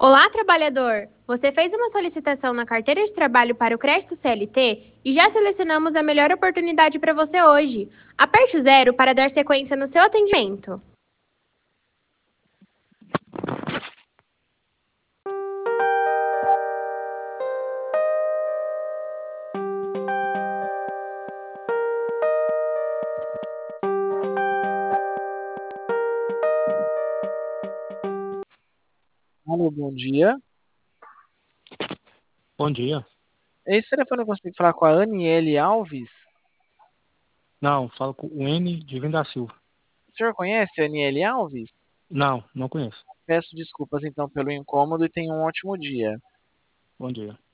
Olá, trabalhador! Você fez uma solicitação na carteira de trabalho para o crédito CLT e já selecionamos a melhor oportunidade para você hoje. Aperte o zero para dar sequência no seu atendimento. Alô, bom dia. Bom dia. Esse telefone eu consigo falar com a Aniele Alves? Não, falo com o N de Venda da Silva. O senhor conhece a Aniele Alves? Não, não conheço. Peço desculpas então pelo incômodo e tenha um ótimo dia. Bom dia.